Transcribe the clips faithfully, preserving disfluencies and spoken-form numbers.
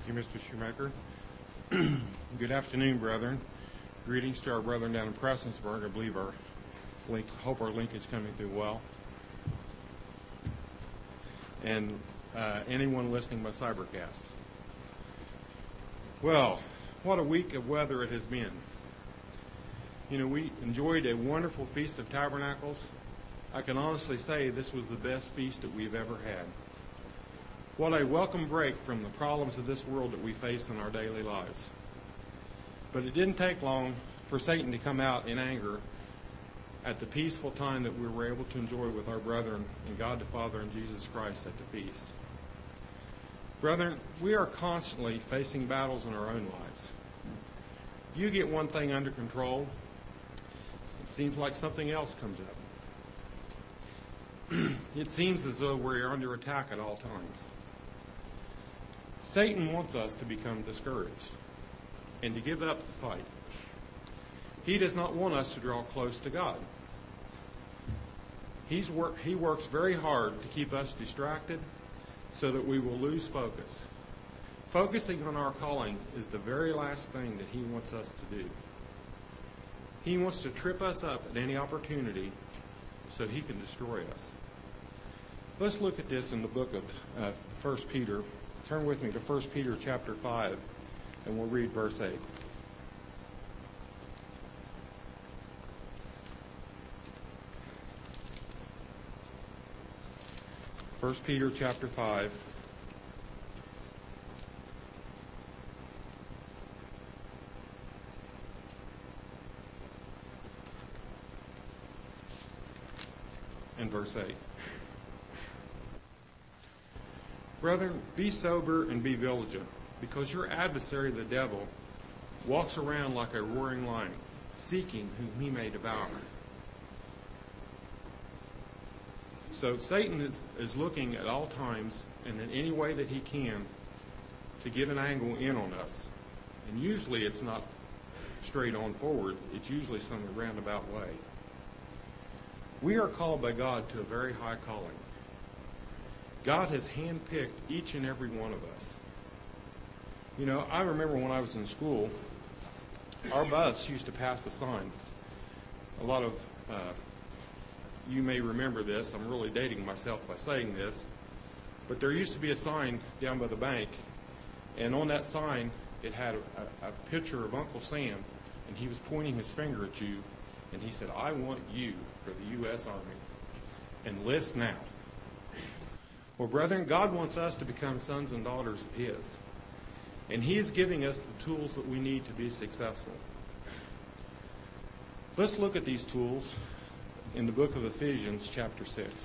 Thank you, Mister Shoemaker. Good afternoon, brethren. Greetings to our brethren down in Prestonsburg. I believe our link, hope our link is coming through well. And uh, anyone listening by Cybercast. Well, what a week of weather it has been. You know, we enjoyed a wonderful Feast of Tabernacles. I can honestly say this was the best feast that we've ever had. What a welcome break from the problems of this world that we face in our daily lives. But it didn't take long for Satan to come out in anger at the peaceful time that we were able to enjoy with our brethren and God the Father and Jesus Christ at the feast. Brethren, we are constantly facing battles in our own lives. You get one thing under control, it seems like something else comes up. It seems as though we're under attack at all times. Satan wants us to become discouraged and to give up the fight. He does not want us to draw close to God. He's work, he works very hard to keep us distracted so that we will lose focus. Focusing on our calling is the very last thing that he wants us to do. He wants to trip us up at any opportunity so he can destroy us. Let's look at this in the book of uh, First Peter. Turn with me to First Peter chapter five, and we'll read verse eight. First Peter chapter five. And verse eight. Brethren, be sober and be vigilant, because your adversary, the devil, walks around like a roaring lion, seeking whom he may devour. So Satan is, is looking at all times and in any way that he can to get an angle in on us. And usually it's not straight on forward. It's usually some roundabout way. We are called by God to a very high calling. God has handpicked each and every one of us. You know, I remember when I was in school, our bus used to pass a sign. A lot of uh, you may remember this. I'm really dating myself by saying this. But there used to be a sign down by the bank, and on that sign it had a, a picture of Uncle Sam, and he was pointing his finger at you, and he said, "I want you for the U S Army. Enlist now." Well, brethren, God wants us to become sons and daughters of his. And he is giving us the tools that we need to be successful. Let's look at these tools in the book of Ephesians, chapter six.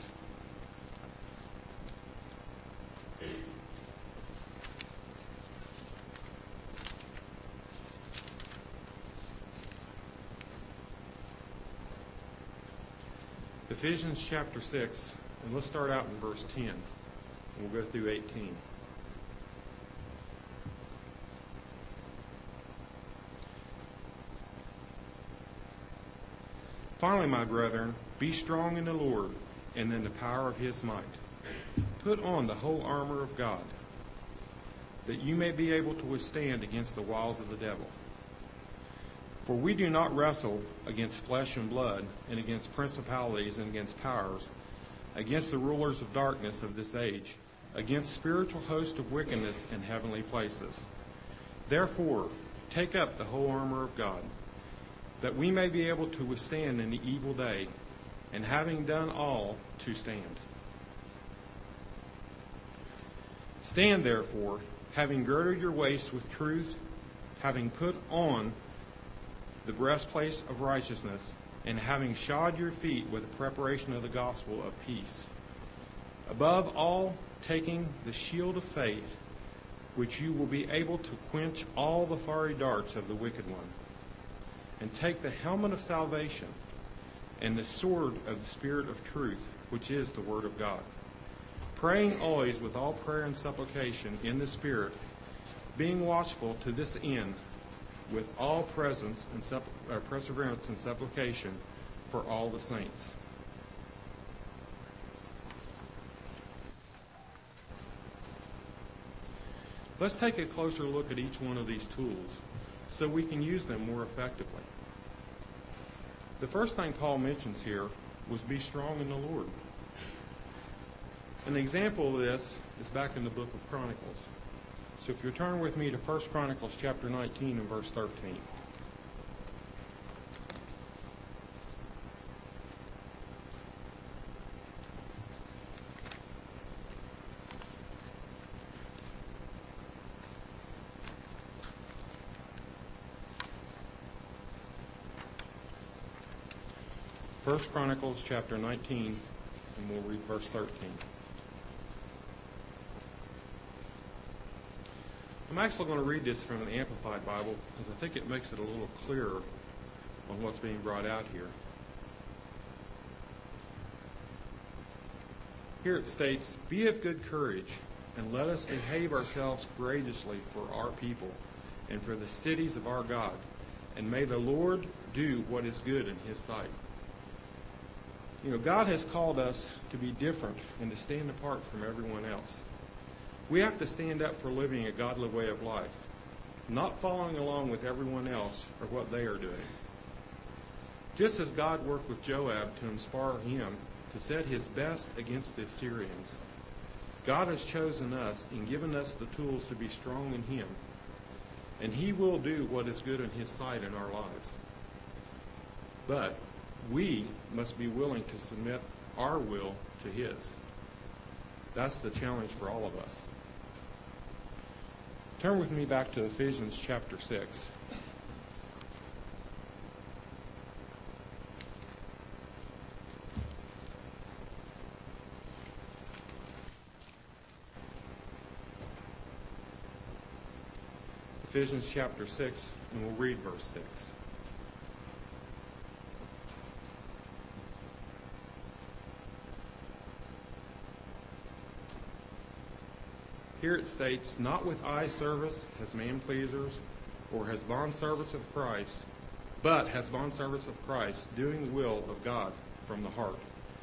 Ephesians chapter six, and let's start out in verse ten. We'll go through eighteen. Finally, my brethren, be strong in the Lord and in the power of his might. Put on the whole armor of God, that you may be able to withstand against the wiles of the devil. For we do not wrestle against flesh and blood, and against principalities and against powers, against the rulers of darkness of this age, against spiritual hosts of wickedness in heavenly places. Therefore, take up the whole armor of God, that we may be able to withstand in the evil day, and having done all, to stand. Stand therefore, having girded your waist with truth, having put on the breastplate of righteousness, and having shod your feet with the preparation of the gospel of peace. Above all, taking the shield of faith, which you will be able to quench all the fiery darts of the wicked one, and take the helmet of salvation and the sword of the Spirit of truth, which is the Word of God, praying always with all prayer and supplication in the Spirit, being watchful to this end with all presence and supp- uh, perseverance and supplication for all the saints. Let's take a closer look at each one of these tools so we can use them more effectively. The first thing Paul mentions here was be strong in the Lord. An example of this is back in the book of Chronicles. So if you turn with me to First Chronicles chapter nineteen and verse thirteen. First Chronicles chapter nineteen, and we'll read verse thirteen. I'm actually going to read this from an Amplified Bible because I think it makes it a little clearer on what's being brought out here. Here it states, "Be of good courage, and let us behave ourselves courageously for our people and for the cities of our God, and may the Lord do what is good in His sight." You know, God has called us to be different and to stand apart from everyone else. We have to stand up for living a godly way of life, not following along with everyone else or what they are doing. Just as God worked with Joab to inspire him to set his best against the Assyrians, God has chosen us and given us the tools to be strong in Him, and He will do what is good in His sight in our lives. But we must be willing to submit our will to His. That's the challenge for all of us. Turn with me back to Ephesians chapter six. Ephesians chapter six, and we'll read verse six. Here it states, "Not with eye service as man pleasers, or as bondservants of Christ, but as bondservants of Christ, doing the will of God from the heart."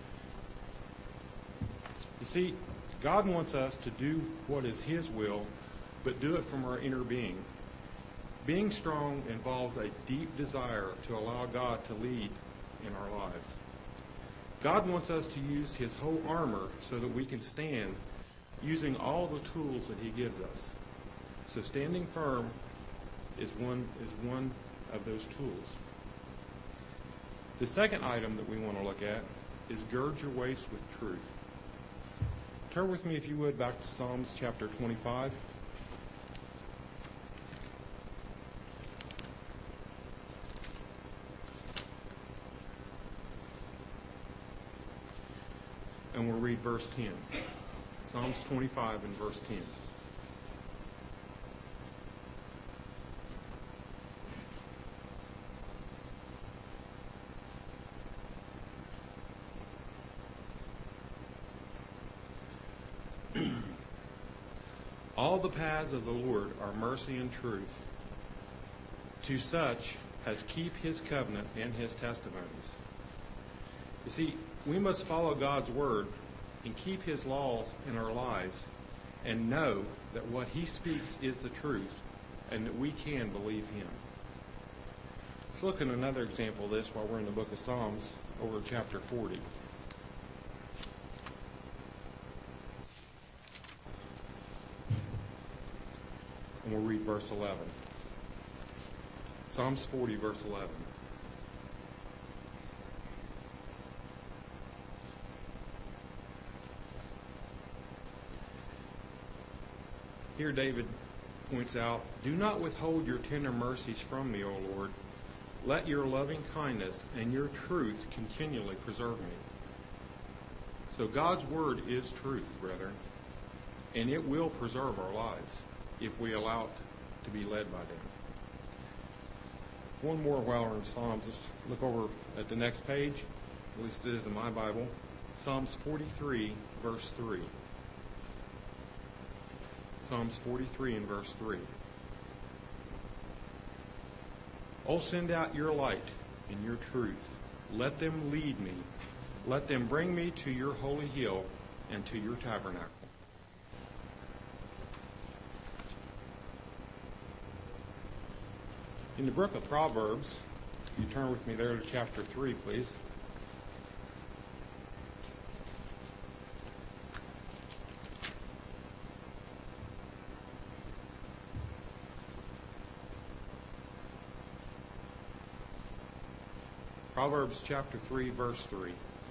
You see, God wants us to do what is His will, but do it from our inner being. Being strong involves a deep desire to allow God to lead in our lives. God wants us to use His whole armor so that we can stand using all the tools that He gives us. So standing firm is one is one of those tools. The second item that we want to look at is gird your waist with truth. Turn with me, if you would, back to Psalms chapter twenty-five. And we'll read verse ten. Psalms twenty-five and verse ten. All the paths of the Lord are mercy and truth. To such as keep His covenant and His testimonies. You see, we must follow God's word and keep His laws in our lives and know that what He speaks is the truth and that we can believe Him. Let's look at another example of this while we're in the book of Psalms, over chapter forty. And we'll read verse eleven. Psalms forty, verse eleven. Here David points out, "Do not withhold your tender mercies from me, O Lord. Let your loving kindness and your truth continually preserve me." So God's word is truth, brethren, and it will preserve our lives if we allow it to be led by them. One more while we're in Psalms. Let's look over at the next page. At least it is in my Bible. Psalms forty-three, verse three. Psalms forty-three and verse three. "Oh, send out your light and your truth. Let them lead me. Let them bring me to your holy hill and to your tabernacle." In the book of Proverbs, you turn with me there to chapter three, please. Proverbs chapter three, verse three.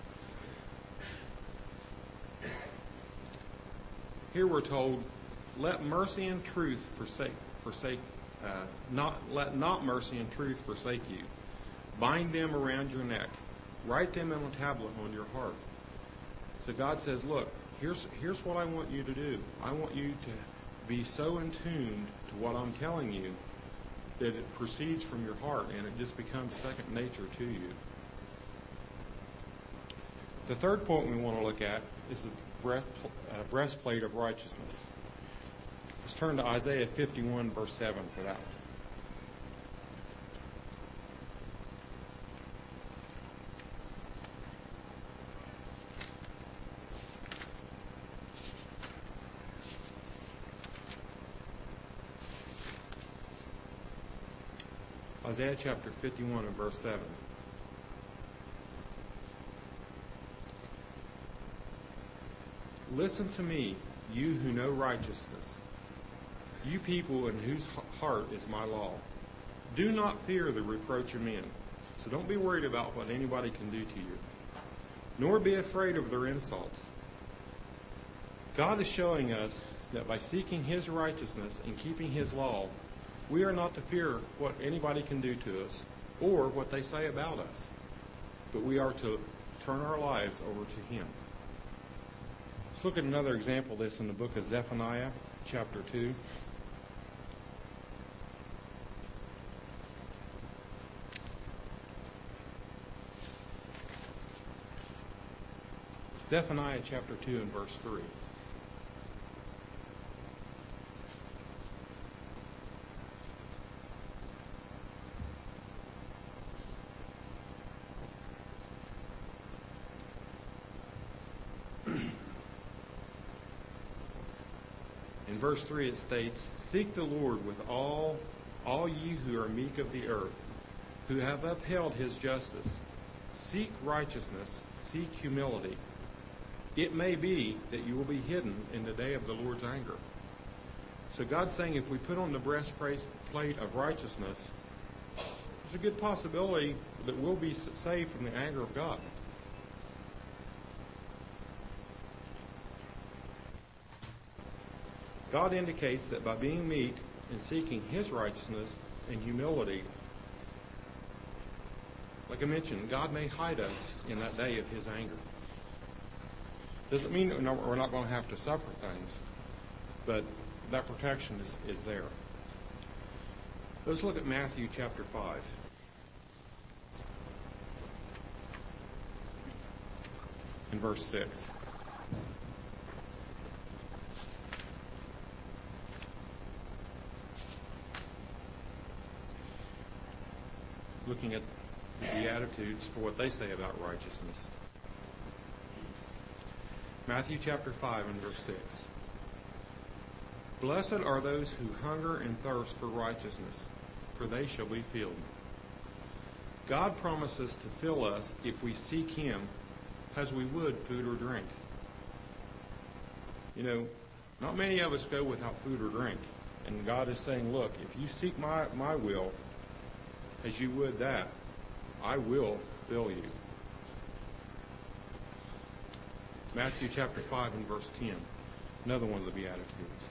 Here we're told, let mercy and truth forsake, forsake uh, not let not mercy and truth forsake you. Bind them around your neck. Write them in a tablet on your heart. So God says, look, here's here's what I want you to do. I want you to be so in tune to what I'm telling you that it proceeds from your heart and it just becomes second nature to you. The third point we want to look at is the breast, uh, breastplate of righteousness. Let's turn to Isaiah fifty-one, verse seven for that one. Isaiah chapter fifty-one and verse seven. Listen to me, you who know righteousness, you people in whose heart is my law. Do not fear the reproach of men. So don't be worried about what anybody can do to you, nor be afraid of their insults. God is showing us that by seeking his righteousness and keeping his law, we are not to fear what anybody can do to us or what they say about us, but we are to turn our lives over to him. Let's look at another example of this in the book of Zephaniah, chapter two. Zephaniah chapter two and verse three. In verse three it states, seek the Lord with all, all ye who are meek of the earth, who have upheld his justice. Seek righteousness, seek humility. It may be that you will be hidden in the day of the Lord's anger. So God's saying if we put on the breastplate of righteousness, there's a good possibility that we'll be saved from the anger of God. God indicates that by being meek and seeking his righteousness and humility, like I mentioned, God may hide us in that day of his anger. Doesn't mean that we're not going to have to suffer things, but that protection is, is there. Let's look at Matthew chapter five. In verse six. Looking at the Beatitudes for what they say about righteousness. Matthew chapter five and verse six. Blessed are those who hunger and thirst for righteousness, for they shall be filled. God promises to fill us if we seek him as we would food or drink. You know, not many of us go without food or drink. And God is saying, look, if you seek my, my will as you would that, I will fill you. Matthew chapter five and verse ten, another one of the Beatitudes.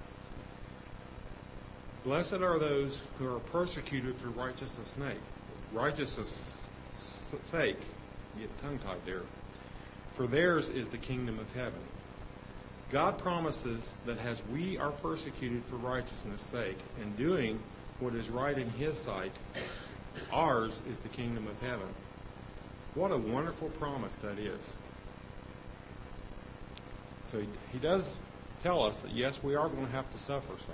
Blessed are those who are persecuted for righteousness' sake. Righteousness' sake. Get tongue-tied there. For theirs is the kingdom of heaven. God promises that as we are persecuted for righteousness' sake and doing what is right in his sight, ours is the kingdom of heaven. What a wonderful promise that is. So he, he does tell us that, yes, we are going to have to suffer some.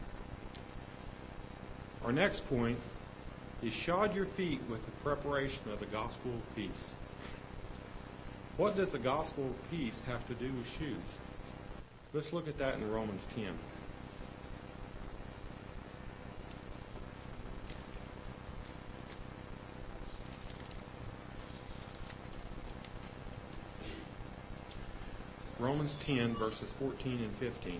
Our next point is shod your feet with the preparation of the gospel of peace. What does the gospel of peace have to do with shoes? Let's look at that in Romans ten. Romans ten, verses fourteen and fifteen.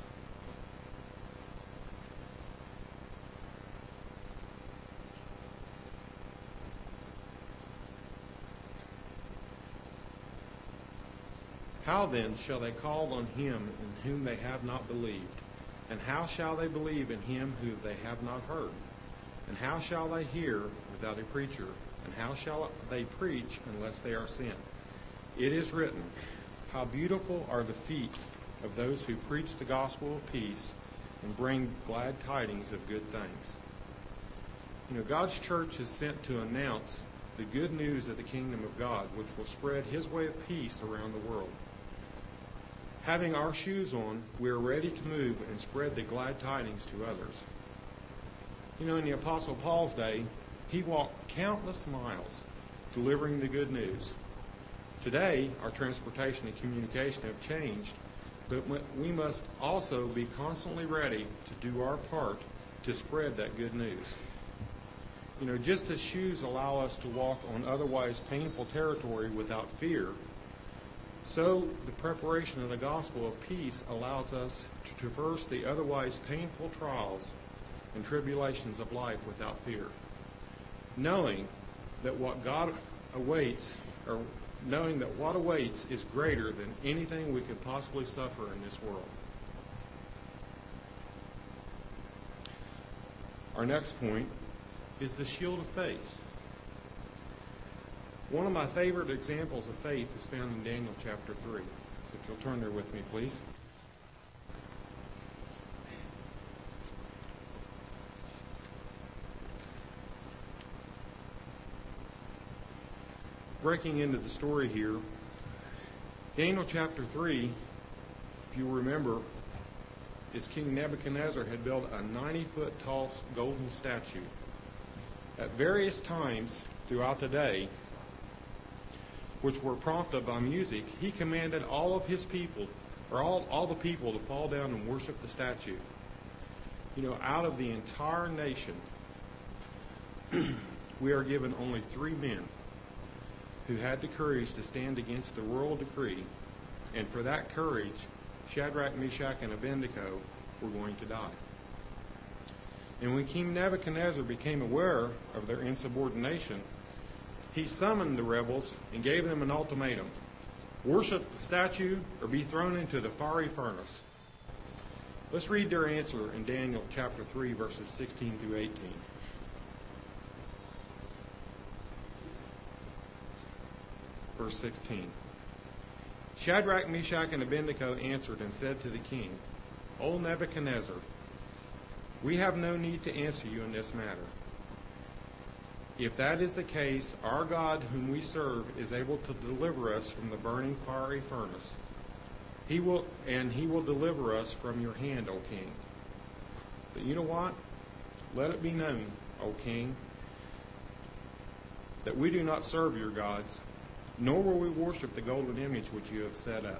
How then shall they call on him in whom they have not believed? And how shall they believe in him who they have not heard? And how shall they hear without a preacher? And how shall they preach unless they are sent? It is written, how beautiful are the feet of those who preach the gospel of peace and bring glad tidings of good things. You know, God's church is sent to announce the good news of the kingdom of God, which will spread his way of peace around the world. Having our shoes on, we are ready to move and spread the glad tidings to others. You know, in the Apostle Paul's day, he walked countless miles delivering the good news. Today, our transportation and communication have changed, but we must also be constantly ready to do our part to spread that good news. You know, just as shoes allow us to walk on otherwise painful territory without fear, so the preparation of the gospel of peace allows us to traverse the otherwise painful trials and tribulations of life without fear, knowing that what God awaits, or knowing that what awaits is greater than anything we could possibly suffer in this world. Our next point is the shield of faith. One of my favorite examples of faith is found in Daniel chapter three. So if you'll turn there with me, please. Breaking into the story here, Daniel chapter three, if you remember, is King Nebuchadnezzar had built a ninety-foot tall golden statue. At various times throughout the day, which were prompted by music, he commanded all of his people, or all, all the people, to fall down and worship the statue. You know, out of the entire nation, we are given only three men who had the courage to stand against the royal decree, and for that courage, Shadrach, Meshach, and Abednego were going to die. And when King Nebuchadnezzar became aware of their insubordination, he summoned the rebels and gave them an ultimatum: worship the statue or be thrown into the fiery furnace. Let's read their answer in Daniel chapter three, verses sixteen through eighteen. Verse sixteen. Shadrach, Meshach, and Abednego answered and said to the king, O Nebuchadnezzar, we have no need to answer you in this matter. If that is the case, our God whom we serve is able to deliver us from the burning fiery furnace. He will, and he will deliver us from your hand, O king. But you know what? Let it be known, O king, that we do not serve your gods, nor will we worship the golden image which you have set up.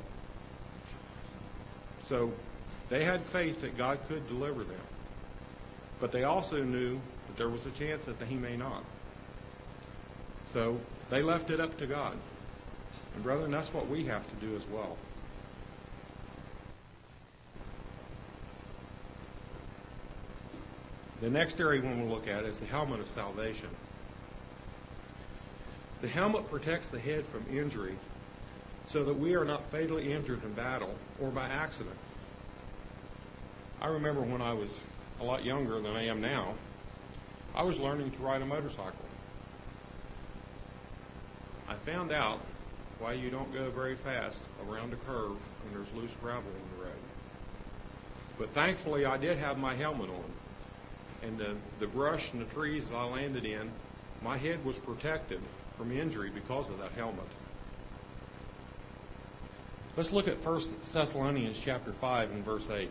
So they had faith that God could deliver them. But they also knew that there was a chance that he may not. So they left it up to God. And brethren, that's what we have to do as well. The next area we will look at is the helmet of salvation. The helmet protects the head from injury so that we are not fatally injured in battle or by accident. I remember when I was a lot younger than I am now, I was learning to ride a motorcycle. I found out why you don't go very fast around a curve when there's loose gravel on the road. But thankfully I did have my helmet on, and the, the brush and the trees that I landed in, my head was protected from injury because of that helmet. Let's look at First Thessalonians chapter five and verse eight.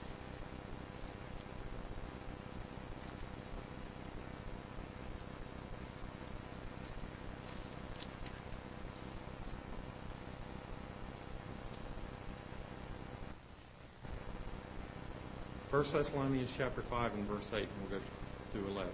First Thessalonians chapter five and verse eight, and we'll go through eleven.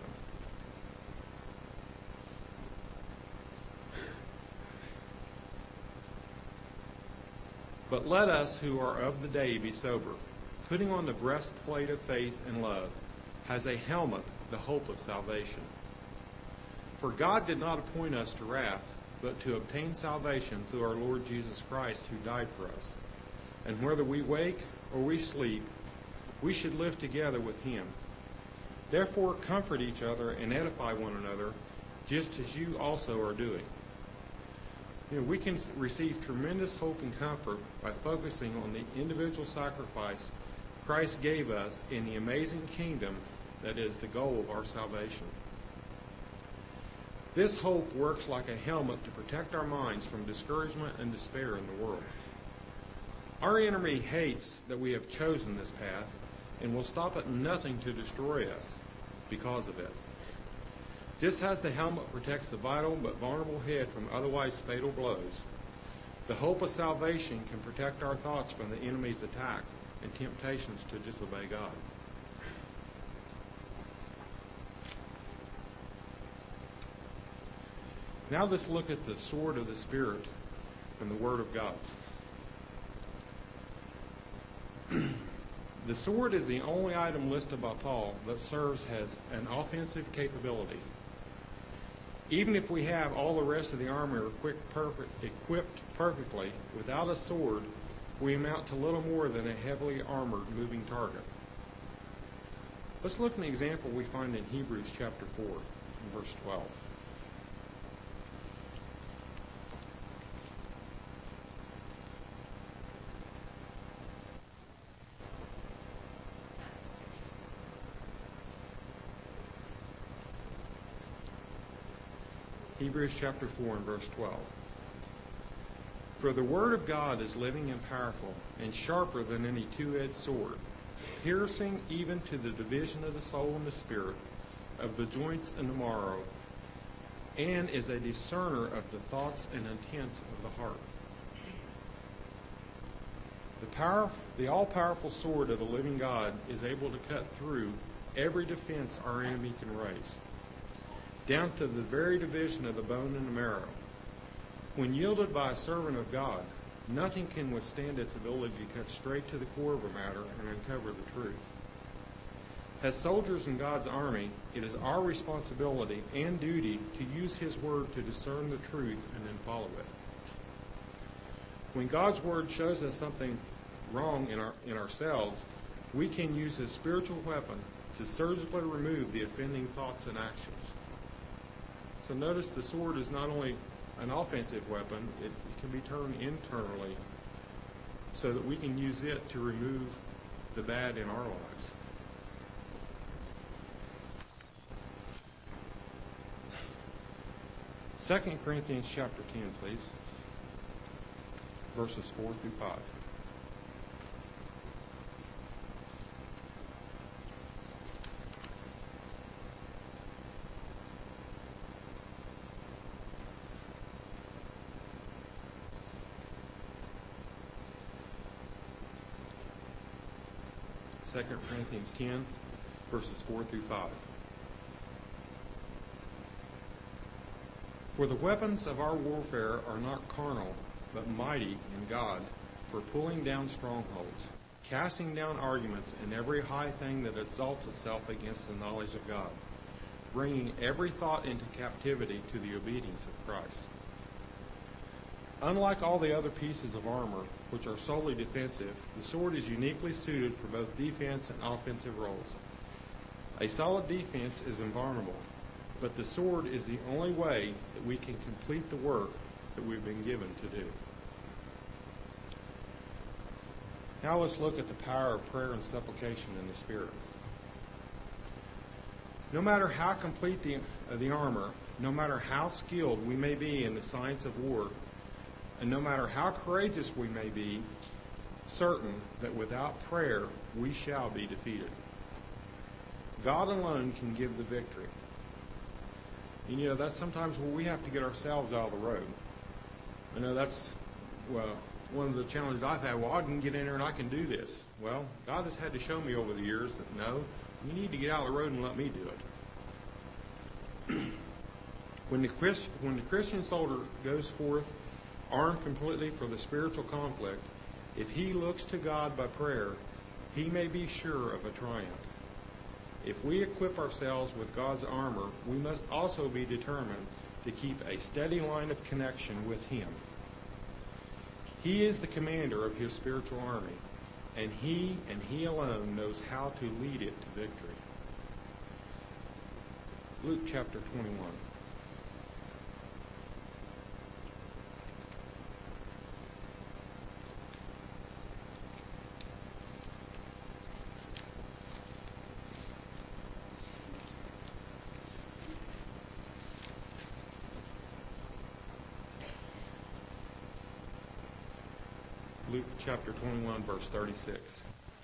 But let us who are of the day be sober, putting on the breastplate of faith and love, as a helmet the hope of salvation. For God did not appoint us to wrath, but to obtain salvation through our Lord Jesus Christ, who died for us. And whether we wake or we sleep, we should live together with him. Therefore comfort each other and edify one another, just as you also are doing. You know, we can receive tremendous hope and comfort by focusing on the individual sacrifice Christ gave us in the amazing kingdom that is the goal of our salvation. This hope works like a helmet to protect our minds from discouragement and despair in the world. Our enemy hates that we have chosen this path and will stop at nothing to destroy us because of it. Just as the helmet protects the vital but vulnerable head from otherwise fatal blows, the hope of salvation can protect our thoughts from the enemy's attack and temptations to disobey God. Now let's look at the sword of the Spirit and the Word of God. The sword is the only item listed by Paul that serves as an offensive capability. Even if we have all the rest of the armor equipped, perfect, equipped perfectly, without a sword, we amount to little more than a heavily armored moving target. Let's look at an example we find in Hebrews chapter four, verse twelve. Hebrews chapter four and verse twelve. For the word of God is living and powerful, and sharper than any two-edged sword, piercing even to the division of the soul and the spirit, of the joints and the marrow, and is a discerner of the thoughts and intents of the heart. The power, the all-powerful sword of the living God is able to cut through every defense our enemy can raise, down to the very division of the bone and the marrow. When yielded by a servant of God, nothing can withstand its ability to cut straight to the core of a matter and uncover the truth. As soldiers in God's army, it is our responsibility and duty to use his word to discern the truth and then follow it. When God's word shows us something wrong in our in ourselves, we can use his spiritual weapon to surgically remove the offending thoughts and actions. So notice the sword is not only an offensive weapon, it, it can be turned internally so that we can use it to remove the bad in our lives. Second Corinthians chapter ten, please. Verses four through five. Second Corinthians ten, verses four through five. For the weapons of our warfare are not carnal, but mighty in God, for pulling down strongholds, casting down arguments and every high thing that exalts itself against the knowledge of God, bringing every thought into captivity to the obedience of Christ. Unlike all the other pieces of armor, which are solely defensive, the sword is uniquely suited for both defense and offensive roles. A solid defense is invulnerable, but the sword is the only way that we can complete the work that we've been given to do. Now let's look at the power of prayer and supplication in the Spirit. No matter how complete the, uh, the armor, no matter how skilled we may be in the science of war, and no matter how courageous we may be, certain that without prayer we shall be defeated. God alone can give the victory. And you know, that's sometimes where we have to get ourselves out of the road. I know that's, well, one of the challenges I've had. Well, I can get in there and I can do this. Well, God has had to show me over the years that no, you need to get out of the road and let me do it. When the Christ, when the Christian soldier goes forth armed completely for the spiritual conflict, If he looks to God by prayer, he may be sure of a triumph. If we equip ourselves with God's armor, we must also be determined to keep a steady line of connection with him. He is the commander of his spiritual army, and he and he alone knows how to lead it to victory. Luke chapter twenty-one. Luke chapter twenty-one, verse thirty-six.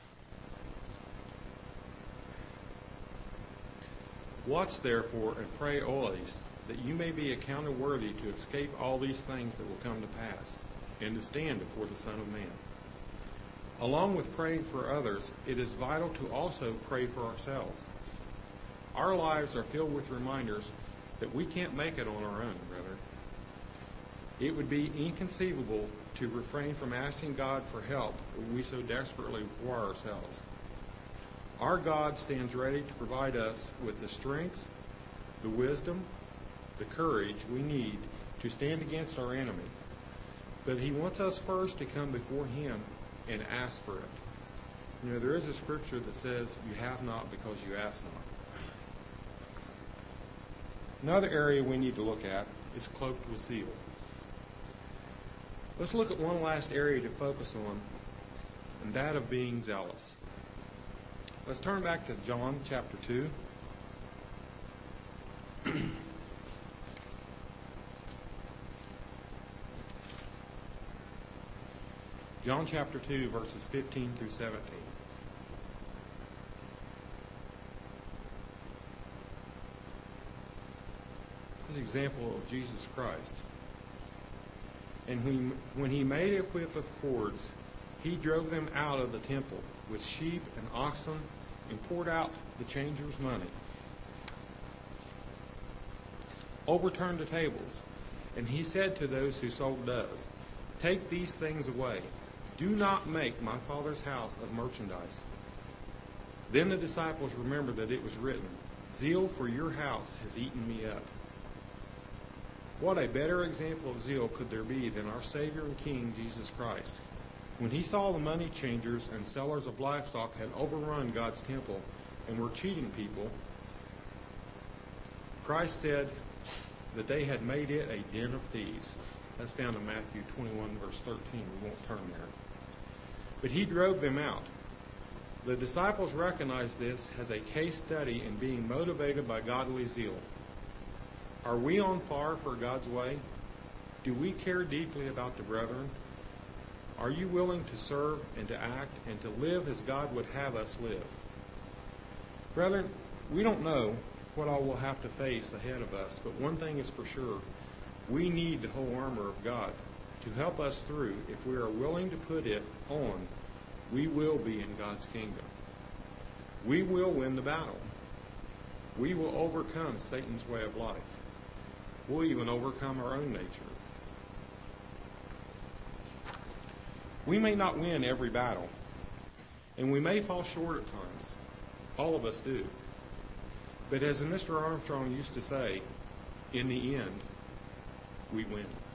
Watch therefore and pray always, that you may be accounted worthy to escape all these things that will come to pass, and to stand before the Son of Man. Along with praying for others, it is vital to also pray for ourselves. Our lives are filled with reminders that we can't make it on our own, brother. It would be inconceivable to refrain from asking God for help when we so desperately require ourselves. Our God stands ready to provide us with the strength, the wisdom, the courage we need to stand against our enemy. But he wants us first to come before him and ask for it. You know, there is a scripture that says, you have not because you ask not. Another area we need to look at is cloaked with zeal. Let's look at one last area to focus on, and that of being zealous. Let's turn back to John chapter two. John chapter two, verses fifteen through seventeen. This is an example of Jesus Christ. And when, when he made a whip of cords, he drove them out of the temple with sheep and oxen and poured out the changers' money. Overturned the tables, and he said to those who sold doves, "Take these things away. Do not make my Father's house of merchandise." Then the disciples remembered that it was written, "Zeal for your house has eaten me up." What a better example of zeal could there be than our Savior and King, Jesus Christ? When he saw the money changers and sellers of livestock had overrun God's temple and were cheating people, Christ said that they had made it a den of thieves. That's found in Matthew twenty-one, verse thirteen. We won't turn there. But he drove them out. The disciples recognized this as a case study in being motivated by godly zeal. Are we on fire for God's way? Do we care deeply about the brethren? Are you willing to serve and to act and to live as God would have us live? Brethren, we don't know what all we'll have to face ahead of us, but one thing is for sure. We need the whole armor of God to help us through. If we are willing to put it on, we will be in God's kingdom. We will win the battle. We will overcome Satan's way of life. We'll even overcome our own nature. We may not win every battle, and we may fall short at times. All of us do. But as Mister Armstrong used to say, in the end, we win.